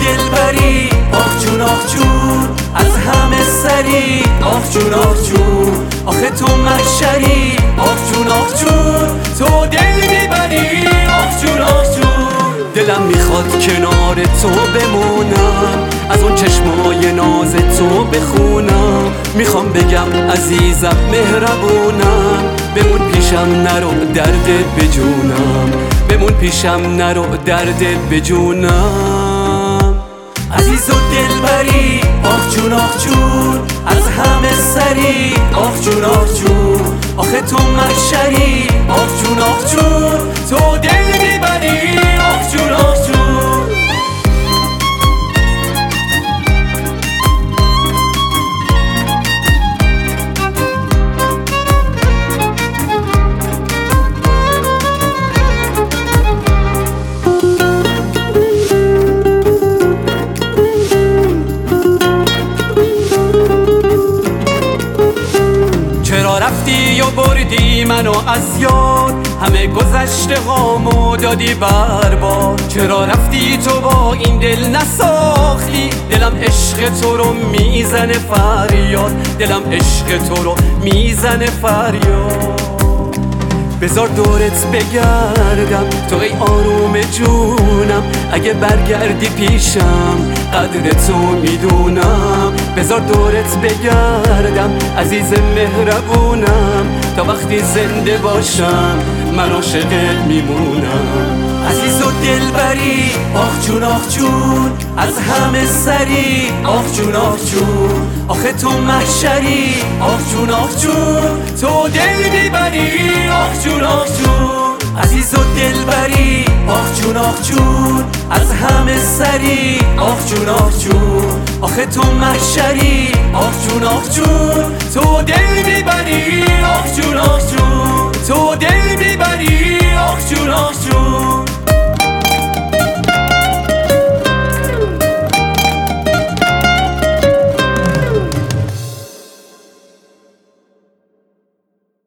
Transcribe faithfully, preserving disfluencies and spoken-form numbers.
دلبری آخ جون آخ جون، از همه سری آخ جون آخ جون، آخه تو محشری آخ جون آخ جون، تو دل میبری آخ جون آخ جون. دلم میخواد کنار تو بمونم، از اون چشمای ناز تو بخونم، میخوام بگم عزیزم مهربونم، بمون پیشم نرو دردت بجونم، بمون پیشم نرو دردت بجونم. عزیز و دلبری آخ جون آخ جون، از همه سری آخ جون آخ جون، آخه تو محشری آخ جون آخ جون، تو دل میبری آخ جون آخ جون. چرا رفتی و بردی منو از یاد، همه گذشته هامو دادی برباد. چرا رفتی تو با این دل نساختی، دلم عشق تو رو میزنه فریاد، دلم عشق تو رو میزنه فریاد. بذار دورت بگردم تو ای آروم جونم، اگه برگردی پیشم قدر تو میدونم. بذار دورت بگردم عزیز مهربونم، تا وقتی زنده باشم من عاشقت میمونم. عزیز و دلبری آخ جون آخ جون، از همه سری آخ جون آخ جون، آخه تو محشری آخ جون آخ جون، تو دل میبری آخ جون آخ جون. عزیز و دلبری آخ جون آخ جون، از همه سری آخ جون آخ جون، آخه تو محشری آخ جون آخ جون، تو دل میبری